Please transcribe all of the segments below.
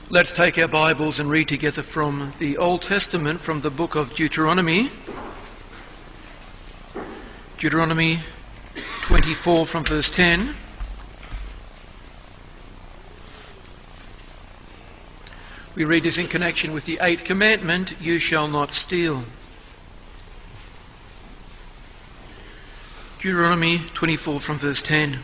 Let's take our Bibles and read together from the Old Testament, from the book of Deuteronomy. Deuteronomy 24 from verse 10. We read this in connection with the 8th commandment, you shall not steal. Deuteronomy 24 from verse 10.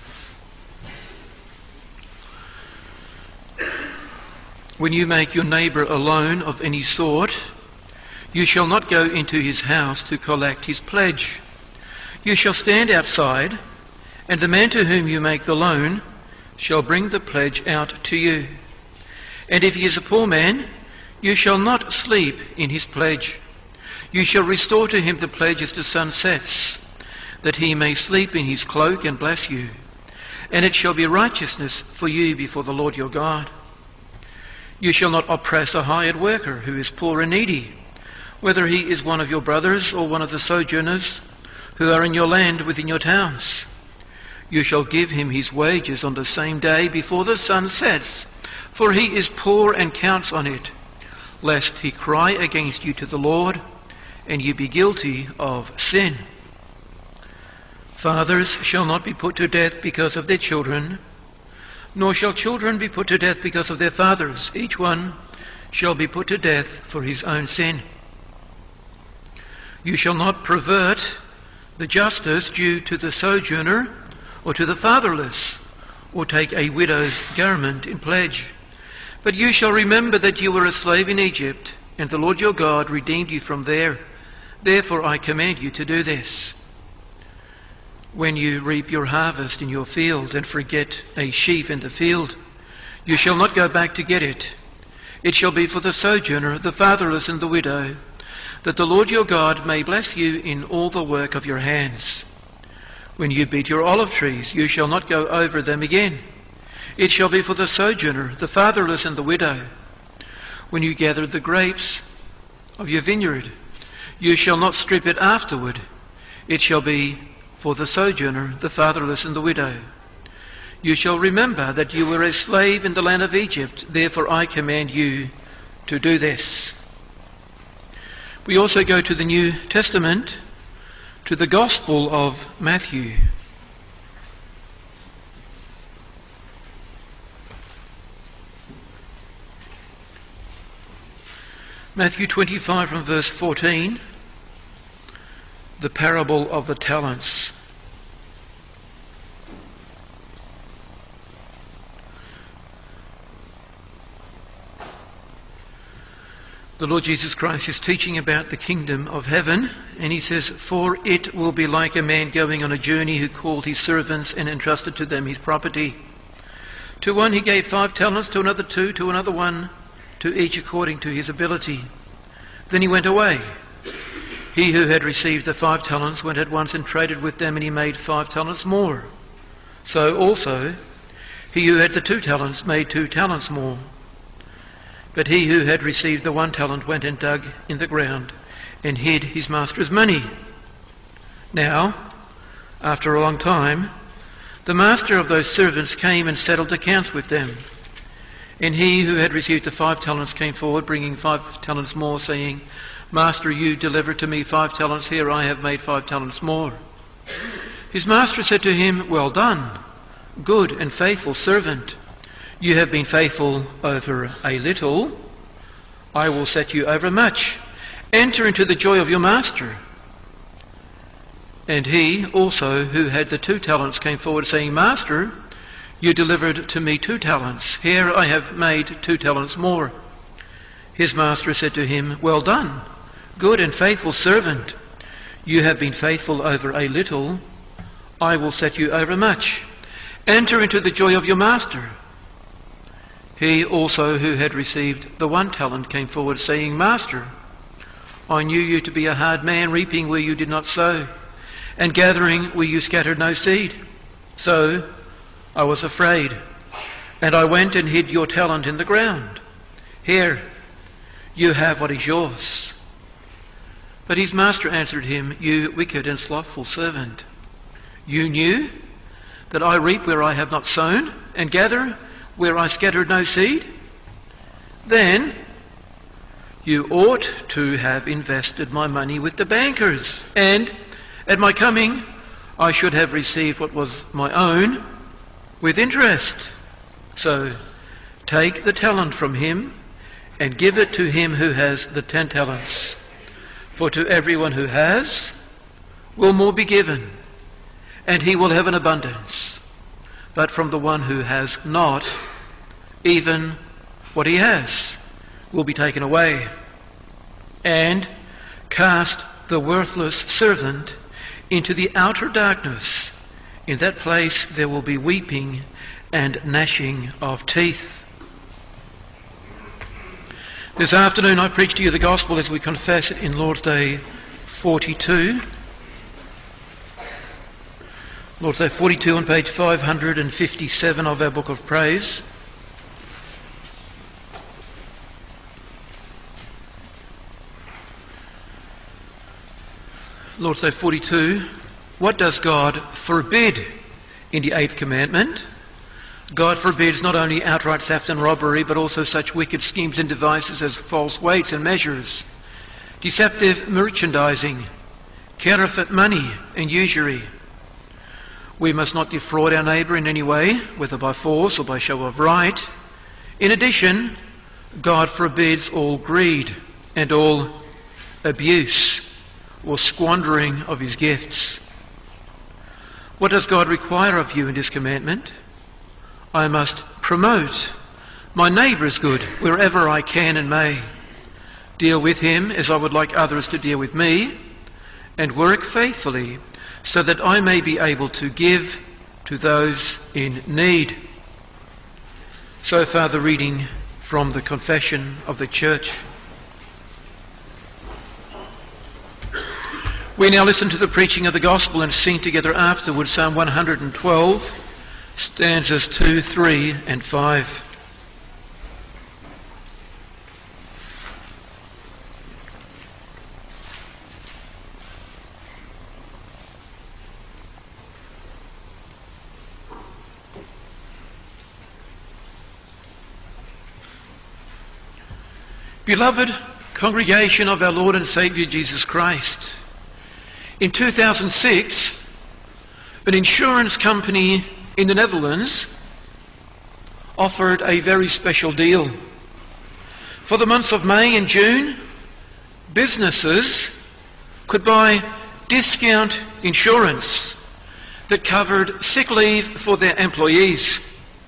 When you make your neighbour a loan of any sort, you shall not go into his house to collect his pledge. You shall stand outside, and the man to whom you make the loan shall bring the pledge out to you. And if he is a poor man, you shall not sleep in his pledge. You shall restore to him the pledge as the sun sets, that he may sleep in his cloak and bless you. And it shall be righteousness for you before the Lord your God. You shall not oppress a hired worker who is poor and needy, whether he is one of your brothers or one of the sojourners who are in your land within your towns. You shall give him his wages on the same day before the sun sets, for he is poor and counts on it, lest he cry against you to the Lord, and you be guilty of sin. Fathers shall not be put to death because of their children, nor shall children be put to death because of their fathers. Each one shall be put to death for his own sin. You shall not pervert the justice due to the sojourner or to the fatherless, or take a widow's garment in pledge. But you shall remember that you were a slave in Egypt, and the Lord your God redeemed you from there. Therefore I command you to do this. When you reap your harvest in your field and forget a sheaf in the field, you shall not go back to get it. It shall be for the sojourner, the fatherless, and the widow, that the Lord your God may bless you in all the work of your hands. When you beat your olive trees, you shall not go over them again. It shall be for the sojourner, the fatherless, and the widow. When you gather the grapes of your vineyard, you shall not strip it afterward. It shall be for the sojourner, the fatherless, and the widow. You shall remember that you were a slave in the land of Egypt. Therefore I command you to do this. We also go to the New Testament, to the Gospel of Matthew. Matthew 25 from verse 14. The parable of the talents. The Lord Jesus Christ is teaching about the kingdom of heaven, and he says, for it will be like a man going on a journey who called his servants and entrusted to them his property. To one he gave 5 talents, to another 2, to another 1, to each according to his ability. Then he went away. He who had received the 5 talents went at once and traded with them, and he made 5 talents more. So also he who had the 2 talents made 2 talents more. But he who had received the 1 talent went and dug in the ground and hid his master's money. Now, after a long time, the master of those servants came and settled accounts with them. And he who had received the 5 talents came forward, bringing 5 talents more, saying, Master, you delivered to me 5 talents. Here I have made 5 talents more. His master said to him, well done, good and faithful servant. You have been faithful over a little. I will set you over much. Enter into the joy of your master. And he also, who had the 2 talents, came forward, saying, Master, you delivered to me 2 talents. Here I have made 2 talents more. His master said to him, well done, good and faithful servant. You have been faithful over a little. I will set you over much. Enter into the joy of your master. He also, who had received the 1 talent, came forward, saying, Master, I knew you to be a hard man, reaping where you did not sow, and gathering where you scattered no seed. So I was afraid, and I went and hid your talent in the ground. Here, you have what is yours. But his master answered him, you wicked and slothful servant. You knew that I reap where I have not sown, and gather where I scattered no seed? then you ought to have invested my money with the bankers, and at my coming I should have received what was my own with interest. So take the talent from him and give it to him who has the 10 talents. For to everyone who has will more be given, and he will have an abundance. But from the one who has not, even what he has will be taken away. And cast the worthless servant into the outer darkness. In that place there will be weeping and gnashing of teeth. This afternoon I preach to you the gospel as we confess it in Lord's Day 42. Lord's Day 42 on page 557 of our Book of Praise. Lord's Day 42. What does God forbid in the 8th commandment? God forbids not only outright theft and robbery, but also such wicked schemes and devices as false weights and measures, deceptive merchandising, counterfeit money and usury. We must not defraud our neighbour in any way, whether by force or by show of right. In addition, God forbids all greed and all abuse or squandering of his gifts. What does God require of you in this commandment? I must promote my neighbour's good wherever I can and may, deal with him as I would like others to deal with me, and work faithfully so that I may be able to give to those in need. So far the reading from the Confession of the Church. We now listen to the preaching of the Gospel and sing together afterwards Psalm 112, stanzas 2, 3 and 5. Beloved congregation of our Lord and Saviour Jesus Christ, in 2006, an insurance company in the Netherlands offered a very special deal. For the months of May and June, businesses could buy discount insurance that covered sick leave for their employees.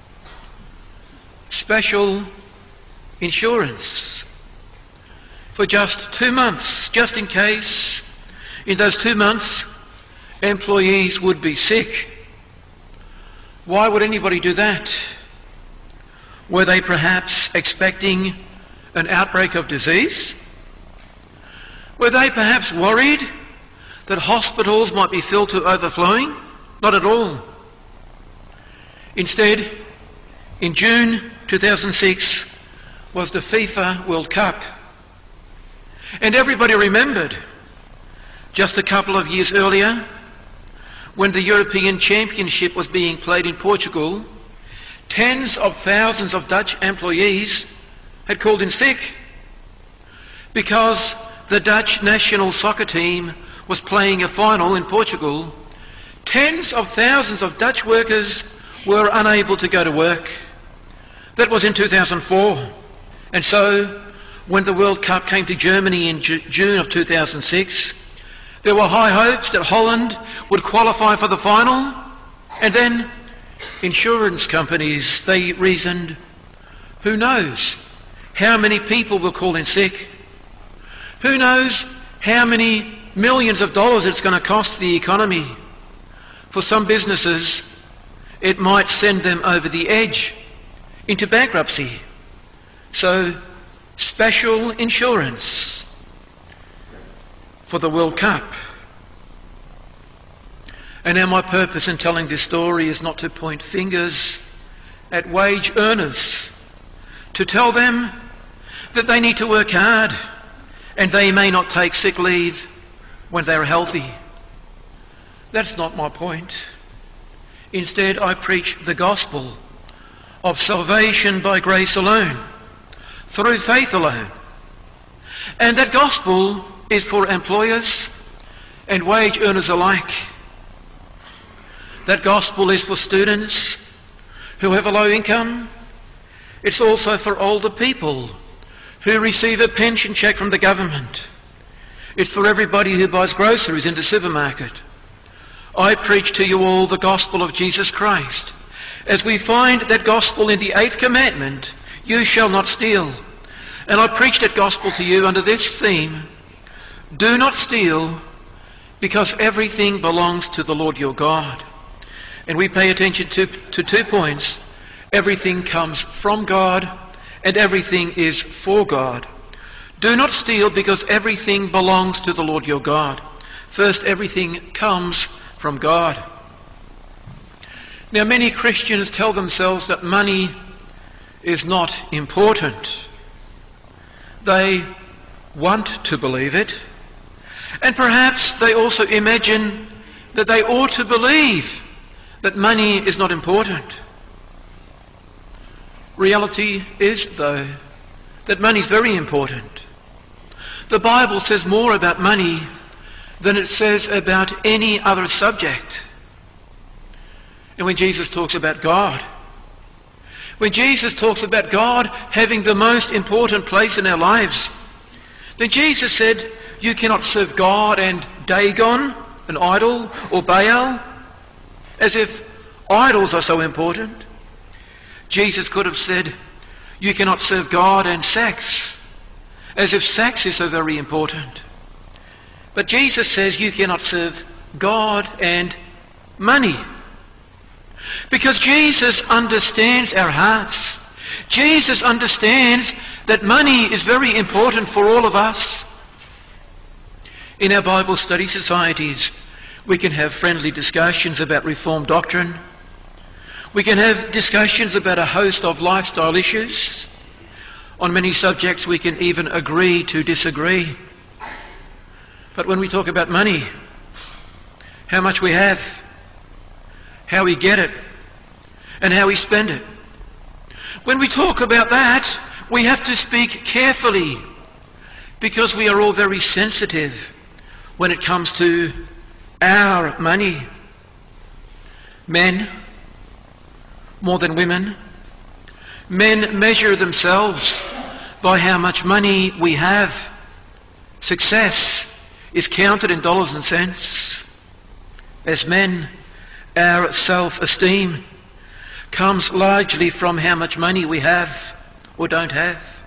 Special insurance for just 2 months, just in case in those 2 months employees would be sick. Why would anybody do that? Were they perhaps expecting an outbreak of disease? Were they perhaps worried that hospitals might be filled to overflowing? Not at all. Instead, in June 2006 was the FIFA World Cup. And everybody remembered just a couple of years earlier, when the European Championship was being played in Portugal, tens of thousands of Dutch employees had called in sick because the Dutch national soccer team was playing a final in Portugal. Tens of thousands of Dutch workers were unable to go to work. That was in 2004. And so, when the World Cup came to Germany in June of 2006, there were high hopes that Holland would qualify for the final, and then insurance companies, they reasoned, who knows how many people will call in sick? Who knows how many millions of dollars it's going to cost the economy? For some businesses, it might send them over the edge into bankruptcy. So, special insurance for the World Cup. And now my purpose in telling this story is not to point fingers at wage earners, to tell them that they need to work hard and they may not take sick leave when they're healthy. That's not my point. Instead, I preach the gospel of salvation by grace alone, through faith alone. And that gospel is for employers and wage earners alike. That gospel is for students who have a low income. It's also for older people who receive a pension cheque from the government. It's for everybody who buys groceries in the supermarket. I preach to you all the gospel of Jesus Christ, as we find that gospel in the 8th commandment, you shall not steal. And I preach that gospel to you under this theme: do not steal, because everything belongs to the Lord your God. And we pay attention to 2 points. Everything comes from God and everything is for God. Do not steal, because everything belongs to the Lord your God. First, everything comes from God. Now, many Christians tell themselves that money is not important. They want to believe it, and perhaps they also imagine that they ought to believe that money is not important. Reality is, though, that money is very important. The Bible says more about money than it says about any other subject. And when Jesus talks about God, when Jesus talks about God having the most important place in our lives, then Jesus said, you cannot serve God and Dagon, an idol, or Baal, as if idols are so important. Jesus could have said, you cannot serve God and sex, as if sex is so very important. But Jesus says you cannot serve God and money, because Jesus understands our hearts. Jesus understands that money is very important for all of us. In our Bible study societies, we can have friendly discussions about Reformed doctrine. We can have discussions about a host of lifestyle issues. On many subjects we can even agree to disagree. But when we talk about money, how much we have, how we get it, and how we spend it, when we talk about that, we have to speak carefully, because we are all very sensitive when it comes to our money. Men, more than women, men measure themselves by how much money we have. Success is counted in dollars and cents. As men, our self-esteem comes largely from how much money we have or don't have.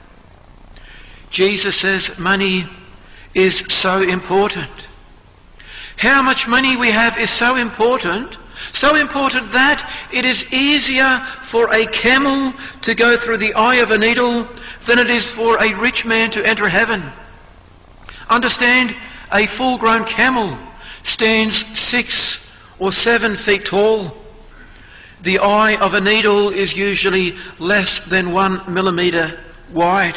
Jesus says money is so important. How much money we have is so important that it is easier for a camel to go through the eye of a needle than it is for a rich man to enter heaven. Understand, a full-grown camel stands 6 or 7 feet tall. The eye of a needle is usually less than 1 millimetre wide.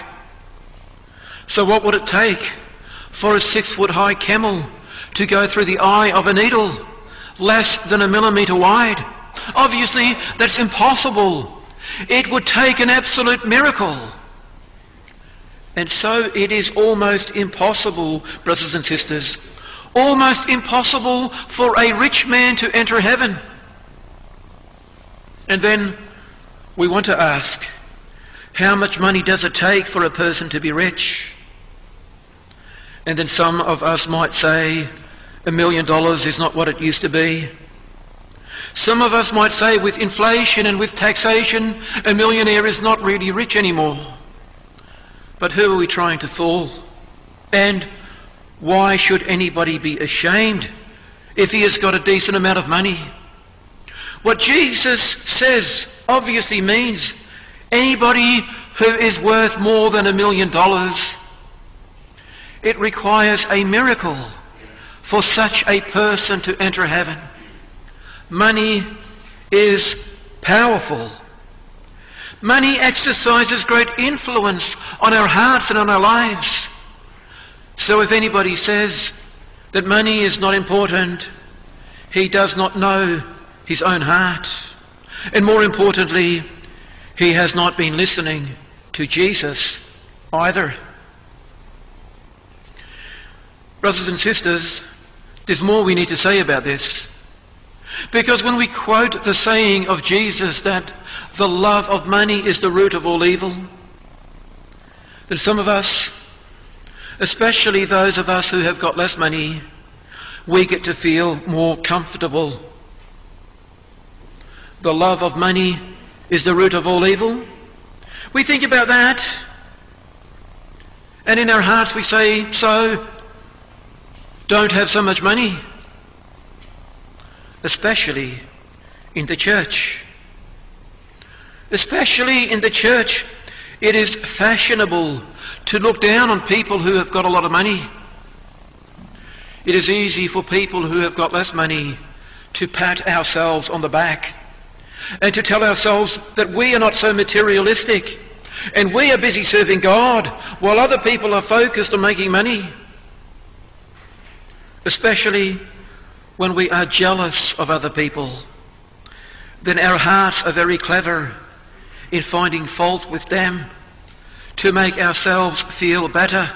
So what would it take for a 6-foot-high camel to go through the eye of a needle less than 1 millimetre wide? Obviously, that's impossible. It would take an absolute miracle. And so it is almost impossible, brothers and sisters, almost impossible for a rich man to enter heaven. And then we want to ask, how much money does it take for a person to be rich? And then some of us might say, $1 million is not what it used to be. Some of us might say, with inflation and with taxation, a millionaire is not really rich anymore. But who are we trying to fool? And why should anybody be ashamed if he has got a decent amount of money? What Jesus says obviously means anybody who is worth more than $1 million. It requires a miracle for such a person to enter heaven. Money is powerful. Money exercises great influence on our hearts and on our lives. So if anybody says that money is not important, he does not know his own heart. And more importantly, he has not been listening to Jesus either. Brothers and sisters, there's more we need to say about this. Because when we quote the saying of Jesus that the love of money is the root of all evil, then some of us, especially those of us who have got less money, we get to feel more comfortable. The love of money is the root of all evil. We think about that, and in our hearts we say, so don't have so much money. Especially in the church. Especially in the church, it is fashionable to look down on people who have got a lot of money. It is easy for people who have got less money to pat ourselves on the back and to tell ourselves that we are not so materialistic and we are busy serving God while other people are focused on making money. Especially when we are jealous of other people, then our hearts are very clever in finding fault with them to make ourselves feel better.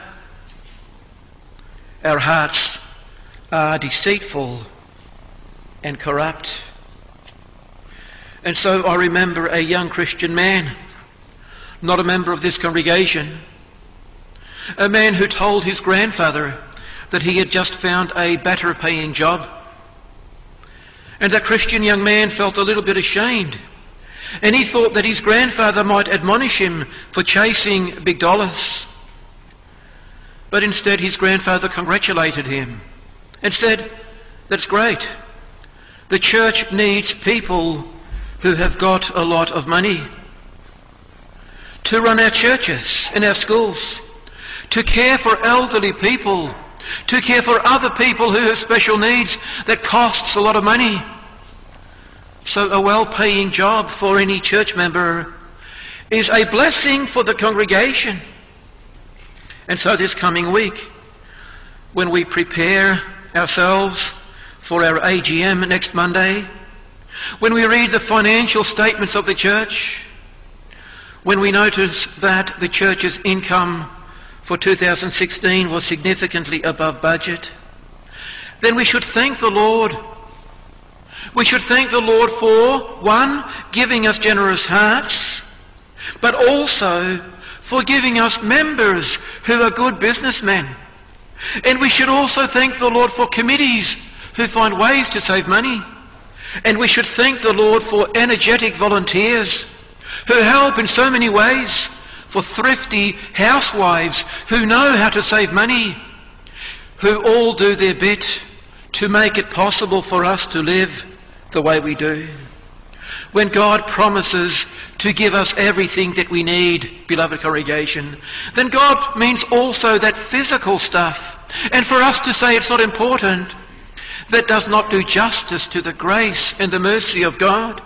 Our hearts are deceitful and corrupt. And so I remember a young Christian man, not a member of this congregation, a man who told his grandfather that he had just found a better paying job. And that Christian young man felt a little bit ashamed. And he thought that his grandfather might admonish him for chasing big dollars. But instead his grandfather congratulated him and said, that's great. The church needs people who have got a lot of money to run our churches and our schools, to care for elderly people, to care for other people who have special needs that costs a lot of money. So a well-paying job for any church member is a blessing for the congregation. And so this coming week, when we prepare ourselves for our AGM next Monday, when we read the financial statements of the church, when we notice that the church's income for 2016 was significantly above budget, then we should thank the Lord. We should thank the Lord for, one, giving us generous hearts, but also for giving us members who are good businessmen. And we should also thank the Lord for committees who find ways to save money. And we should thank the Lord for energetic volunteers who help in so many ways, for thrifty housewives who know how to save money, who all do their bit to make it possible for us to live the way we do. When God promises to give us everything that we need, beloved congregation, then God means also that physical stuff. And for us to say it's not important, that does not do justice to the grace and the mercy of God.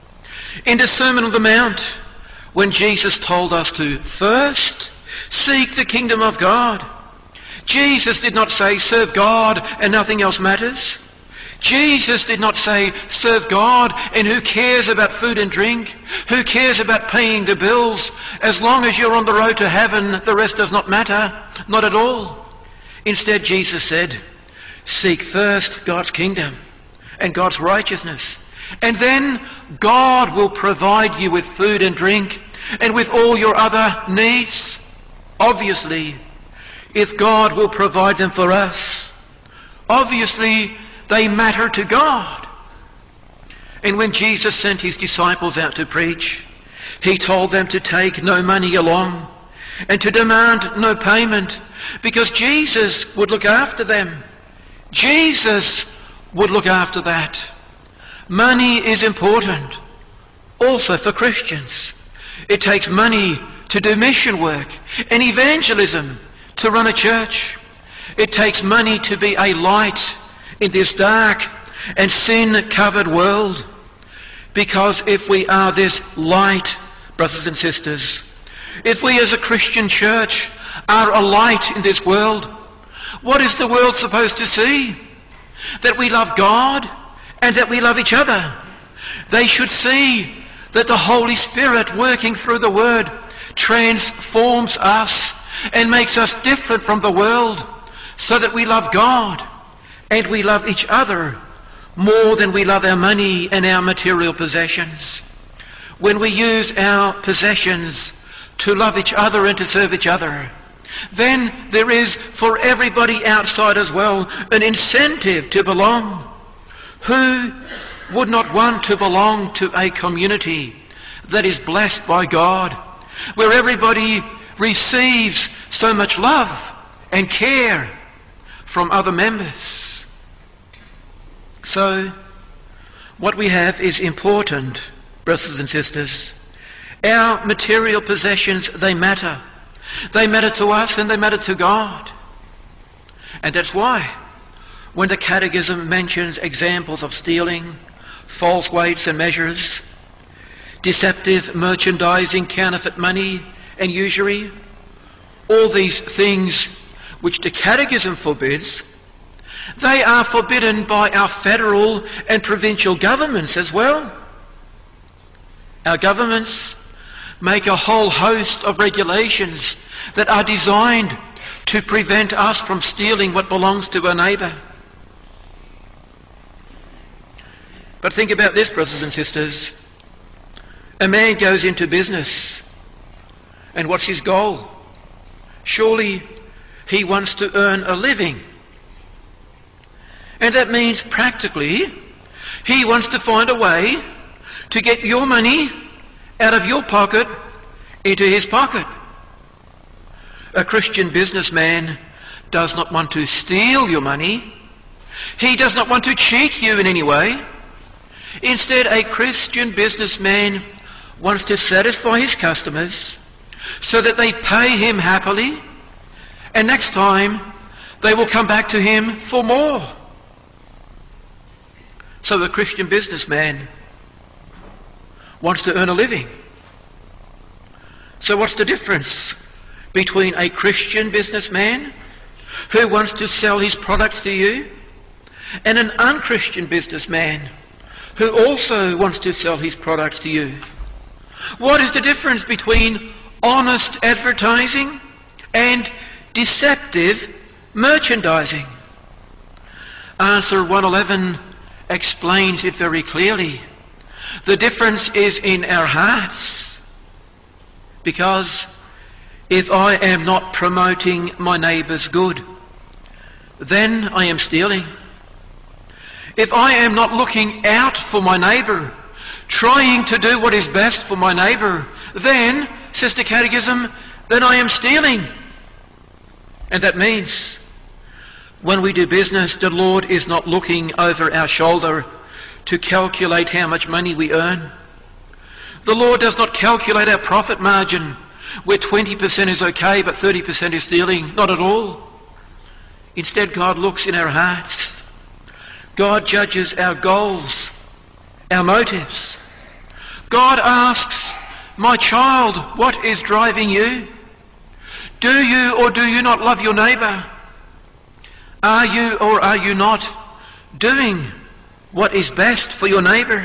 In the Sermon on the Mount, when Jesus told us to first seek the kingdom of God, Jesus did not say serve God and nothing else matters. Jesus did not say serve God and who cares about food and drink, who cares about paying the bills, as long as you're on the road to heaven the rest does not matter. Not at all. Instead Jesus said, seek first God's kingdom and God's righteousness, and then God will provide you with food and drink and with all your other needs. Obviously, if God will provide them for us, obviously they matter to God. And when Jesus sent his disciples out to preach, he told them to take no money along and to demand no payment, because Jesus would look after them. Jesus would look after that. Money is important also for Christians. It takes money to do mission work and evangelism, to run a church. It takes money to be a light in this dark and sin-covered world. Because if we are this light, brothers and sisters, if we as a Christian church are a light in this world, what is the world supposed to see? That we love God and that we love each other. They should see that the Holy Spirit working through the Word transforms us and makes us different from the world, so that we love God and we love each other more than we love our money and our material possessions. When we use our possessions to love each other and to serve each other, then there is for everybody outside as well an incentive to belong. Who would not want to belong to a community that is blessed by God, where everybody receives so much love and care from other members? So, what we have is important, brothers and sisters. Our material possessions, they matter. They matter to us and they matter to God. And that's why when the Catechism mentions examples of stealing, false weights and measures, deceptive merchandising, counterfeit money and usury, all these things which the Catechism forbids, they are forbidden by our federal and provincial governments as well. Our governments make a whole host of regulations that are designed to prevent us from stealing what belongs to our neighbour. But think about this, brothers and sisters. A man goes into business, and what's his goal? Surely he wants to earn a living. And that means practically he wants to find a way to get your money out of your pocket into his pocket. A Christian businessman does not want to steal your money. He does not want to cheat you in any way. Instead, a Christian businessman wants to satisfy his customers so that they pay him happily, and next time they will come back to him for more. So a Christian businessman wants to earn a living. So what's the difference between a Christian businessman who wants to sell his products to you and an unchristian businessman who also wants to sell his products to you? What is the difference between honest advertising and deceptive merchandising? Answer 111 explains it very clearly. The difference is in our hearts. Because if I am not promoting my neighbour's good, then I am stealing. If I am not looking out for my neighbour, trying to do what is best for my neighbour, then, says the Catechism, then I am stealing. And that means when we do business, the Lord is not looking over our shoulder to calculate how much money we earn. The Lord does not calculate our profit margin where 20% is okay but 30% is stealing. Not at all. Instead, God looks in our hearts. God judges our goals, our motives. God asks, my child, what is driving you? Do you or do you not love your neighbour? Are you or are you not doing what is best for your neighbour?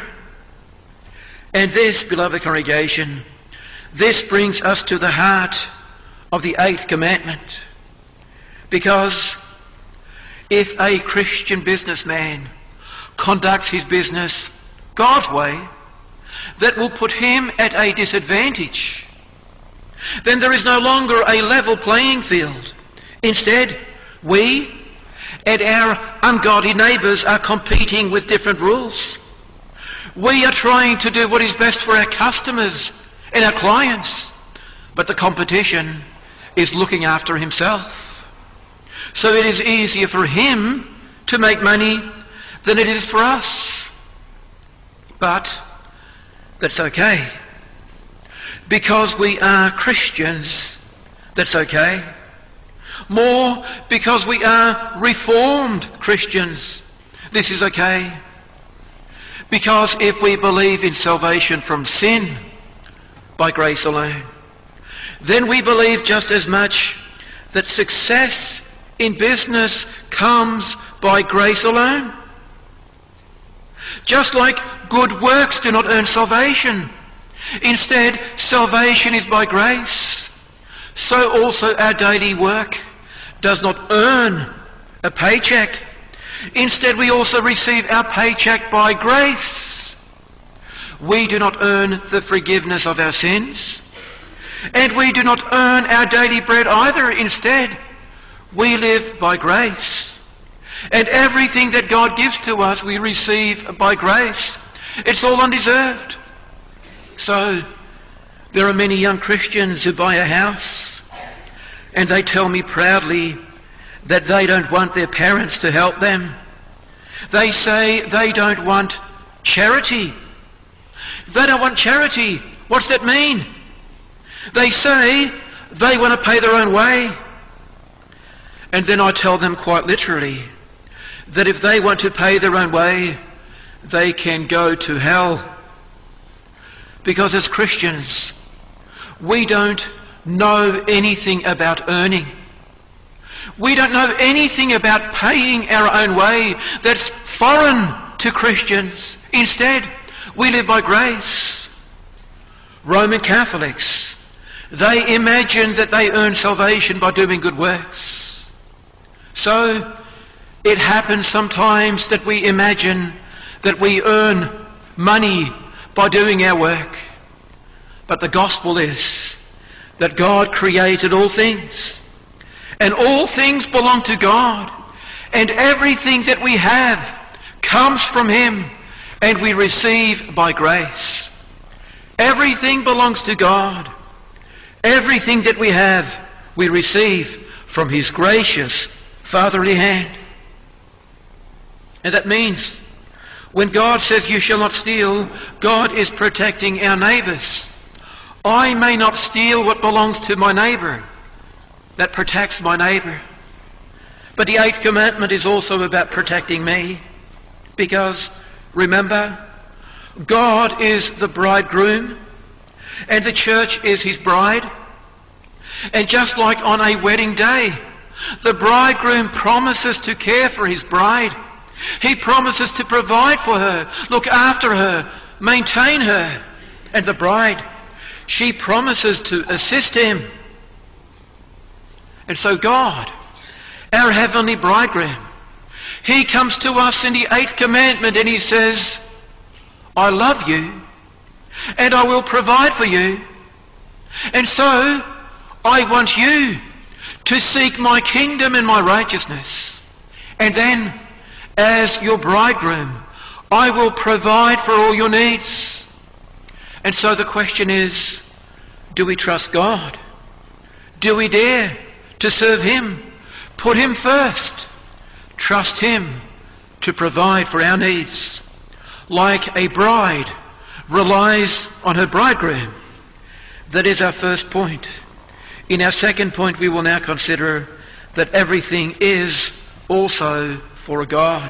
And this, beloved congregation, this brings us to the heart of the 8th commandment. Because if a Christian businessman conducts his business God's way, that will put him at a disadvantage, then there is no longer a level playing field. Instead, we and our ungodly neighbours are competing with different rules. We are trying to do what is best for our customers and our clients, but the competition is looking after himself. So it is easier for him to make money than it is for us. But that's okay. Because we are Christians, that's okay. More because we are Reformed Christians, this is okay. Because if we believe in salvation from sin by grace alone, then we believe just as much that success in business comes by grace alone. Just like good works do not earn salvation. Instead, salvation is by grace. so also our daily work does not earn a paycheck. Instead, we also receive our paycheck by grace. We do not earn the forgiveness of our sins, and we do not earn our daily bread either. Instead, we live by grace. And everything that God gives to us, we receive by grace. It's all undeserved. So, there are many young Christians who buy a house, and they tell me proudly that they don't want their parents to help them. They say they don't want charity. They don't want charity. What's that mean? They say they want to pay their own way. And then I tell them quite literally that if they want to pay their own way, they can go to hell. Because as Christians, we don't know anything about earning. We don't know anything about paying our own way. That's foreign to Christians. Instead, we live by grace. Roman Catholics, they imagine that they earn salvation by doing good works. So, it happens sometimes that we imagine that we earn money by doing our work. But the gospel is that God created all things, and all things belong to God, and everything that we have comes from Him, and we receive by grace. Everything belongs to God. Everything that we have, we receive from His gracious fatherly hand. And that means when God says you shall not steal, God is protecting our neighbours. I may not steal what belongs to my neighbour. That protects my neighbour. But the 8th commandment is also about protecting me. Because, remember, God is the bridegroom and the church is His bride. And just like on a wedding day, the bridegroom promises to care for his bride. He promises to provide for her, look after her, maintain her. And the bride, she promises to assist him. And so God, our heavenly bridegroom, He comes to us in the 8th commandment and He says, I love you and I will provide for you. And so I want you to seek my kingdom and my righteousness. And then, as your bridegroom, I will provide for all your needs. And so the question is, do we trust God? Do we dare to serve Him? Put Him first. Trust Him to provide for our needs. Like a bride relies on her bridegroom. That is our first point. In our second point, we will now consider that everything is also for a God.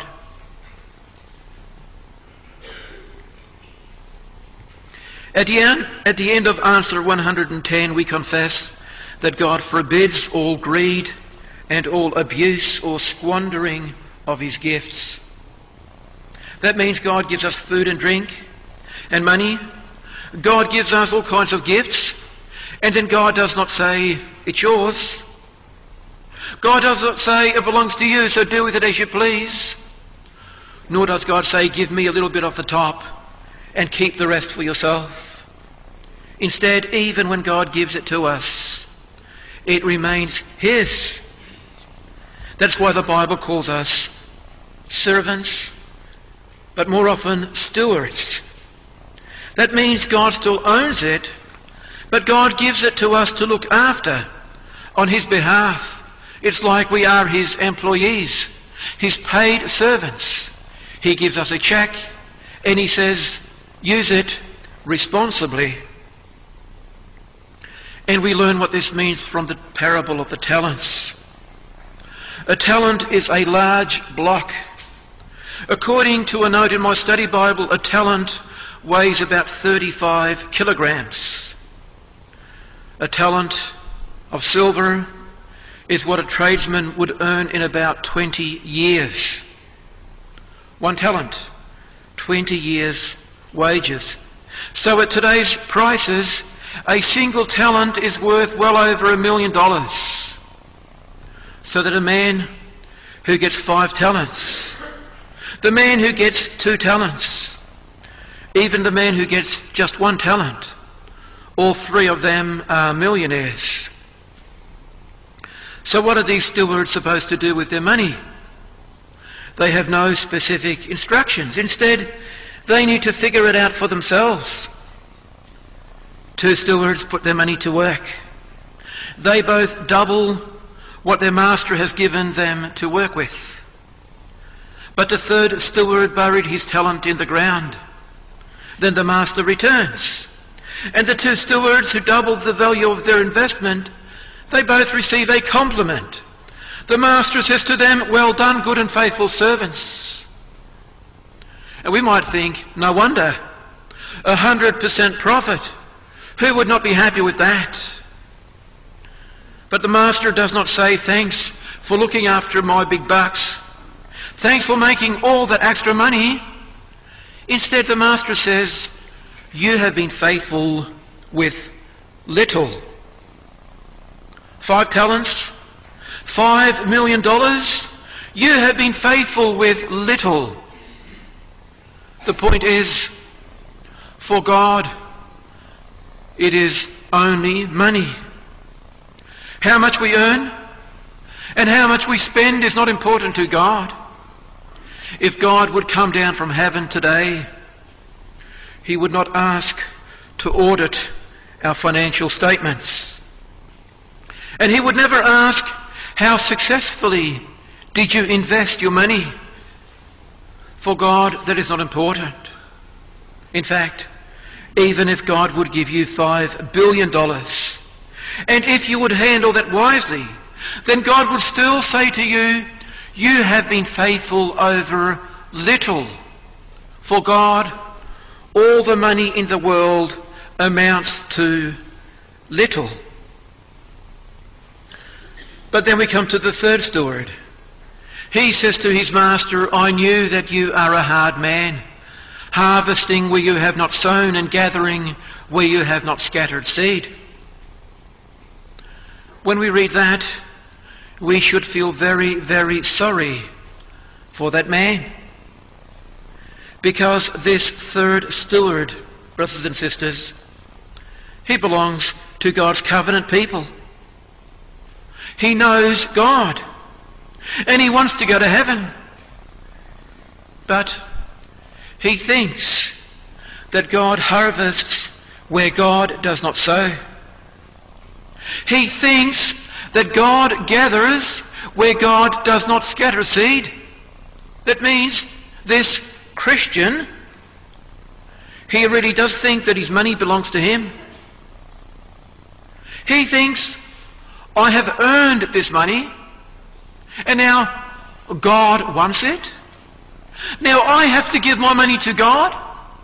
At the end of answer 110, we confess that God forbids all greed and all abuse or squandering of His gifts. That means God gives us food and drink and money. God gives us all kinds of gifts, and then God does not say, it's yours. God does not say, it belongs to you, so do with it as you please. Nor does God say, give me a little bit off the top and keep the rest for yourself. Instead, even when God gives it to us, it remains His. That's why the Bible calls us servants, but more often stewards. That means God still owns it, but God gives it to us to look after on His behalf. It's like we are His employees, His paid servants. He gives us a check and He says, use it responsibly. And we learn what this means from the parable of the talents. A talent is a large block. According to a note in my study Bible, a talent weighs about 35 kilograms. A talent of silver is what a tradesman would earn in about 20 years. 1 talent, 20 years' wages. So at today's prices, a single talent is worth well over $1 million. So that a man who gets 5 talents, the man who gets 2 talents, even the man who gets just 1 talent, all 3 of them are millionaires. So what are these stewards supposed to do with their money? They have no specific instructions. Instead, they need to figure it out for themselves. 2 stewards put their money to work. They both double what their master has given them to work with. But the 3rd steward buried his talent in the ground. Then the master returns. And the 2 stewards who doubled the value of their investment, they both receive a compliment. The master says to them, "Well done, good and faithful servants." And we might think, no wonder, 100% profit. Who would not be happy with that? But the master does not say, "Thanks for looking after my big bucks. Thanks for making all that extra money." Instead, the master says, "You have been faithful with little." 5 talents, $5 million. You have been faithful with little. The point is, for God, it is only money. How much we earn and how much we spend is not important to God. If God would come down from heaven today, he would not ask to audit our financial statements. And he would never ask, "How successfully did you invest your money?" For God, that is not important. In fact, even if God would give you $5 billion, and if you would handle that wisely, then God would still say to you, "You have been faithful over little." For God, all the money in the world amounts to little. But then we come to the 3rd steward. He says to his master, "I knew that you are a hard man, harvesting where you have not sown and gathering where you have not scattered seed." When we read that, we should feel very, very sorry for that man. Because this 3rd steward, brothers and sisters, he belongs to God's covenant people. He knows God, and he wants to go to heaven. But he thinks that God harvests where God does not sow. He thinks that God gathers where God does not scatter seed. That means this Christian, he really does think that his money belongs to him. He thinks, "I have earned this money, and now God wants it. Now I have to give my money to God."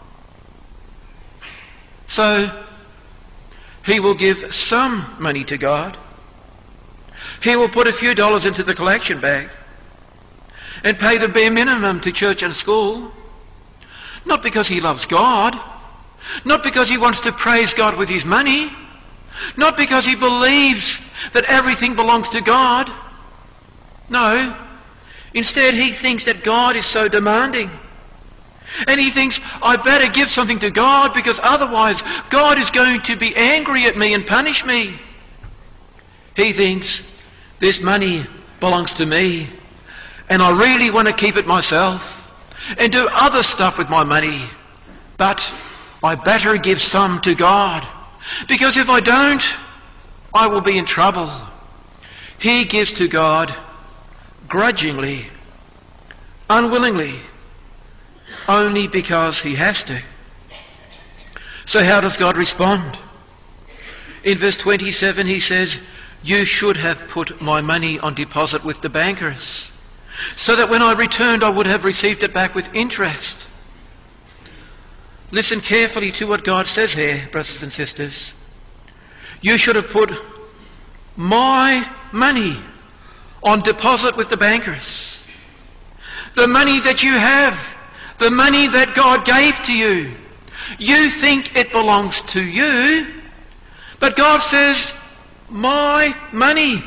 So he will give some money to God. He will put a few dollars into the collection bag and pay the bare minimum to church and school. Not because he loves God, not because he wants to praise God with his money, not because he believes that everything belongs to God. No, instead he thinks that God is so demanding. And he thinks, "I better give something to God because otherwise God is going to be angry at me and punish me." He thinks, "This money belongs to me and I really want to keep it myself and do other stuff with my money, but I better give some to God because if I don't, I will be in trouble." He gives to God grudgingly, unwillingly, only because he has to. So how does God respond? In verse 27 he says, "You should have put my money on deposit with the bankers, so that when I returned I would have received it back with interest." Listen carefully to what God says here, brothers and sisters. You should have put my money on deposit with the bankers. The money that you have, the money that God gave to you. You think it belongs to you, But God says, my money.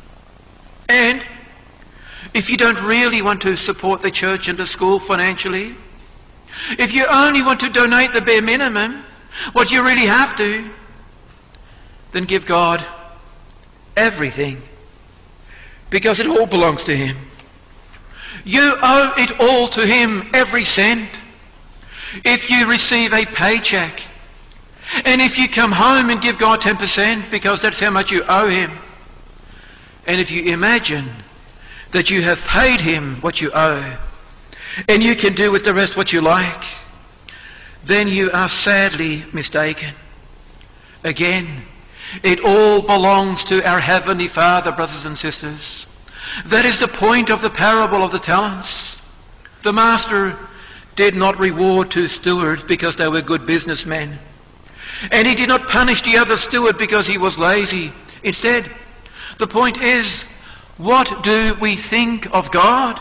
And if you don't really want to support the church and the school financially, if you only want to donate the bare minimum, what you really have to, then give God everything, because it all belongs to him. You owe it all to him, every cent. If you receive a paycheck, and if you come home and give God 10%, because that's how much you owe him, and if you imagine that you have paid him what you owe, and you can do with the rest what you like, then you are sadly mistaken. Again, it all belongs to our Heavenly Father, brothers and sisters. That is the point of the parable of the talents. The master did not reward two stewards because they were good businessmen. And he did not punish the other steward because he was lazy. Instead, the point is, what do we think of God?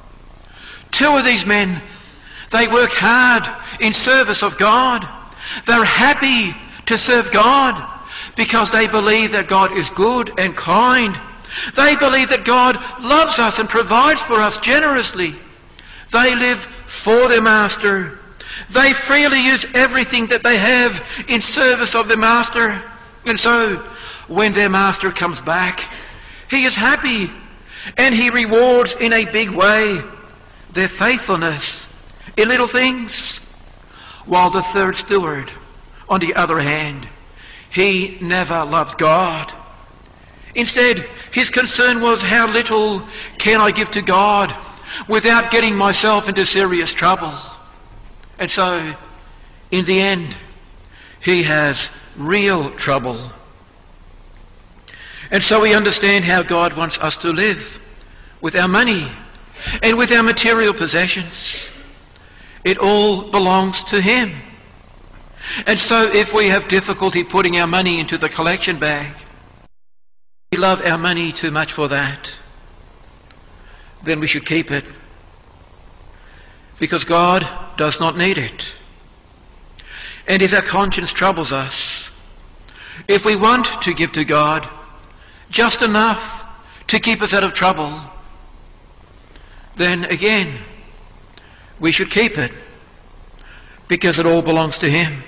Two of these men, they work hard in service of God. They're happy to serve God because they believe that God is good and kind. They believe that God loves us and provides for us generously. They live for their master. They freely use everything that they have in service of their master. And so, when their master comes back, he is happy, and he rewards in a big way their faithfulness in little things. While the third steward, on the other hand, he never loved God. Instead, his concern was, how little can I give to God without getting myself into serious trouble? And so, in the end, he has real trouble. And so we understand how God wants us to live with our money and with our material possessions. It all belongs to him. And so if we have difficulty putting our money into the collection bag, we love our money too much for that, then we should keep it, because God does not need it. And if our conscience troubles us, if we want to give to God just enough to keep us out of trouble, then again, we should keep it, because it all belongs to him.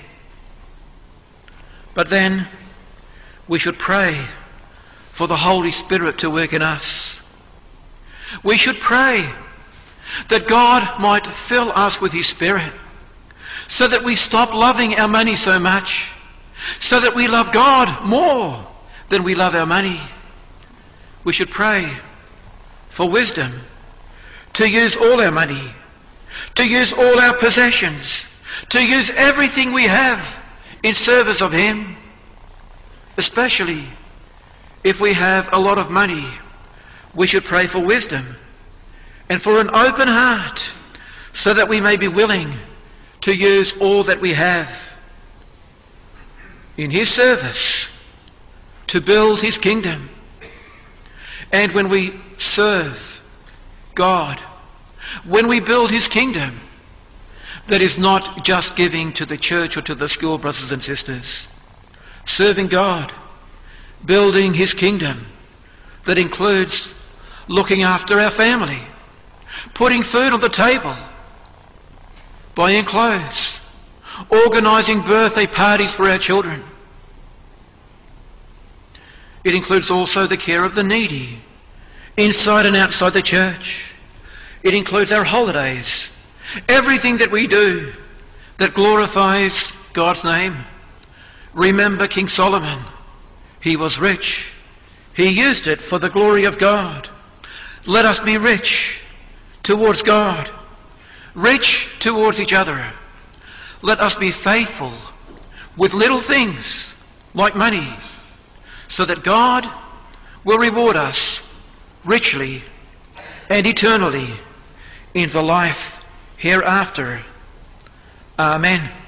But then we should pray for the Holy Spirit to work in us. We should pray that God might fill us with his Spirit, so that we stop loving our money so much, so that we love God more than we love our money. We should pray for wisdom to use all our money, to use all our possessions, to use everything we have in service of him. Especially if we have a lot of money, we should pray for wisdom and for an open heart, so that we may be willing to use all that we have in his service to build his kingdom. And when we serve God, when we build his kingdom, that is not just giving to the church or to the school, brothers and sisters. Serving God, building his kingdom, that includes looking after our family, putting food on the table, buying clothes, organising birthday parties for our children. It includes also the care of the needy, inside and outside the church. It includes our holidays, everything that we do that glorifies God's name. Remember King Solomon. He was rich. He used it for the glory of God. Let us be rich towards God, rich towards each other. Let us be faithful with little things like money, so that God will reward us richly and eternally in the life hereafter. Amen.